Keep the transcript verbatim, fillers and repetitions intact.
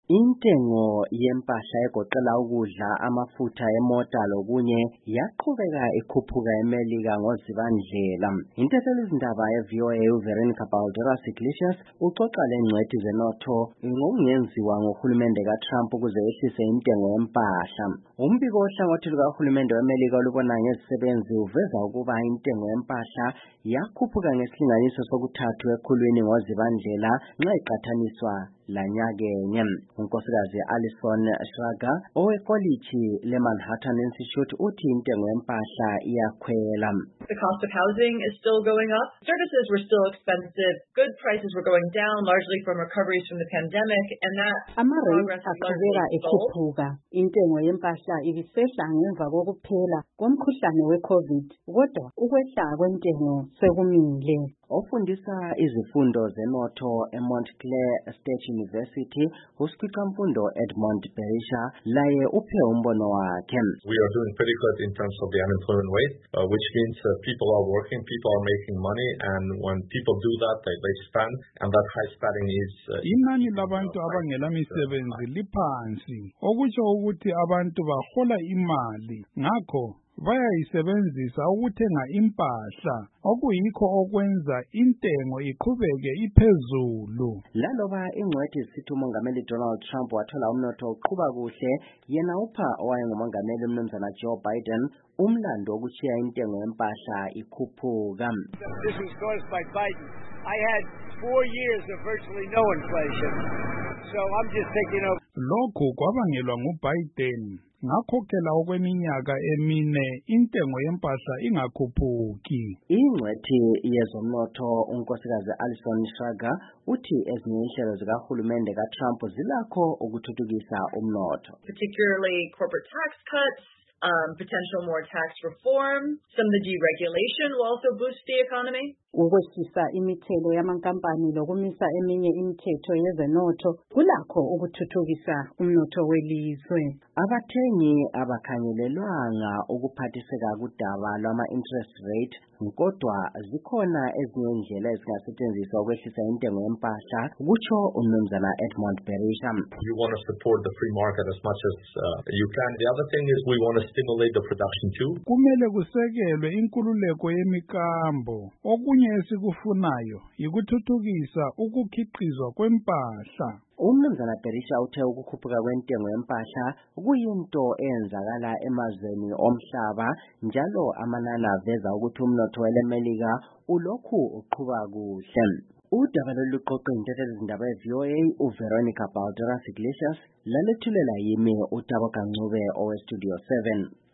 Intengo yempahla egoqela ukudla, amafutha emota lokunye yaqhubeka ikhuphuka eMelika ngoZibandlela. Intatheli izindaba ye-V O A uVeronica Balderas Iglesias uxoxa lengcwethi zenotho ngokungenziwa ngohulumende kaTrump ukuze yehlise intengo yempahla. Umbiko ohlangothi lukahulumende weMelika olubona ngezisebenzi uveza ukuba intengo yempahla yakhuphuka ngesilinganiso sokuthathu ekhulwini ngoZibandlela nxa iqathaniswa lanyakenye. Unkosikazi Alison Schrager owekolishi le-Manhattan Institute uthi intengo yempahla iyakhwela. The cost of housing is still going up. Services were still expensive. Good prices were going down, largely from recoveries from the pandemic, and that progress is largely ekhuphuka. Intengo yempahla ibisehla ngemva kokuphela komkhuhlane we-COVID, kodwa ukwehla kwentengo sekumile. Ofundisa izifundo zenotho eMontclair State University, uSikhwamfundo Edmond Berisha laye uphe umbono wakhe. We are doing pretty good in terms of the unemployment rate, uh, which means uh, people are working, people are making money, and when people do that, they, they spend, and that high spending is... Uh, Inani labantu abangela misebenzi liphansi, okutsho ukuthi abantu bahola imali, ngakho bayayisebenzisa ukuthenga impahla, okuyikho okwenza intengo iqhubeke iphezulu. Laloba ingcwethi sithi umongameli Donald Trump wathola umnotho uqhuba kuhle, yena upha owayengumongameli umnumzana Joe Biden umlando wokushiya intengo yempahla ikhuphuka. This was caused by Biden. I had four years of virtually no inflation, so I'm just thinking of... Lokhu kwabangelwa nguBiden. Ngakhokhela okweminyaka emine intengo yempahla ingakhuphuki. Ingcwethi yezomnotho unkosikazi Alison Schrager uthi ezinye inhlelo zikahulumende kaTrump zilakho ukuthuthukisa umnotho. Particularly corporate tax cuts, um, potential more tax reform, some of the deregulation will also boost the economy. Ukwehlisa imithelo yamankampani lokumisa eminye imithetho yezenotho kulakho ukuthuthukisa umnotho welizwe. Abathengi abakhangelelwanga ukuphathiseka kudaba lwama-interest rate, kodwa zikhona ezinye indlela ezingasetshenziswa ukwehlisa intengo yempahla, kutsho umnumzana Edmond Berisha. You want to support the free market as much as uh, you can. The other thing is we want to stimulate the production too. Kumele kusekelwe inkululeko yemikambo. Okunye esikufunayo yikuthuthukisa ukukhiqizwa kwempahla. Umnumzana Berisha uthe ukukhuphuka kwentengo yempahla kuyinto eyenzakala emazweni omhlaba, njalo amanani aveza ukuthi umnotho weleMelika ulokhu uqhuba kuhle. Udaba loluqoqo intatheli izindaba ye-V O A uVeronica Balderas Iglesias lalethulela yimi uTabo Kancube owe-Studio seven.